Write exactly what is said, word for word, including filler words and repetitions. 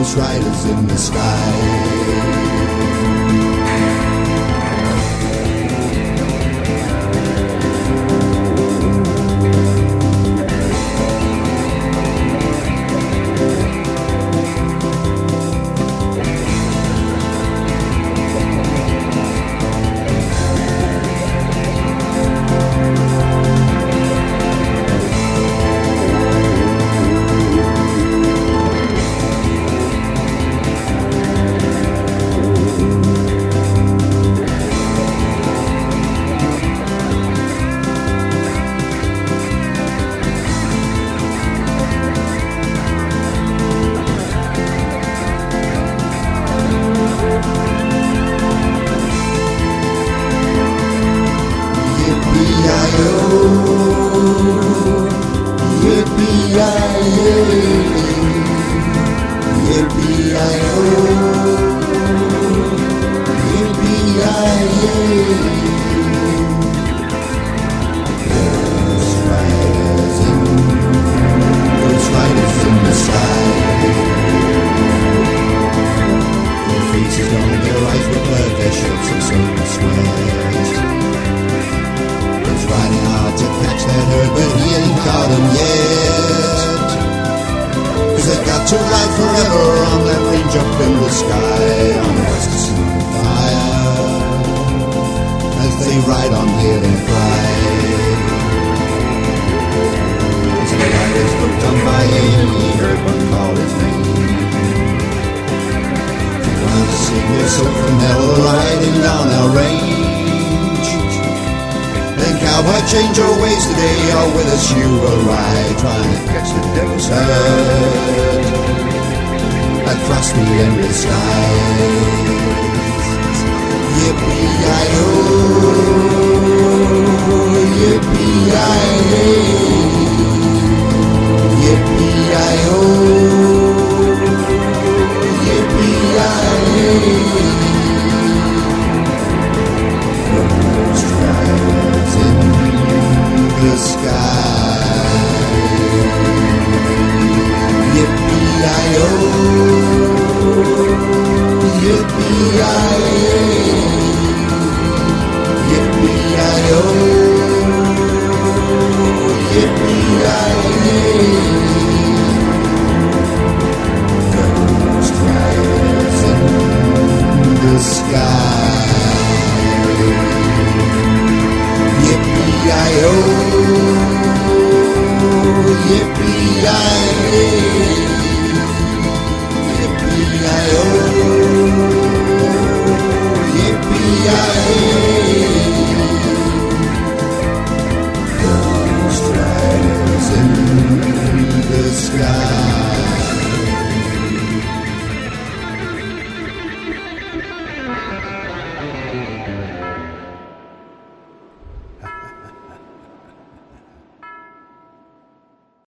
Ghost riders in the sky. Change your ways today, or with us you will ride, trying to catch the devil's herd across the endless skies. Yippee-i-oh, yippee-i-ay, yippee-i-oh, yippee-i-ay. Ghost riders in the sky. Yippee-i-oh, yippee-i-ay, yippee-i-oh, yippee-i-ay. Ghost riders in the sky. Yippee-i-oh, yippee-i-ay.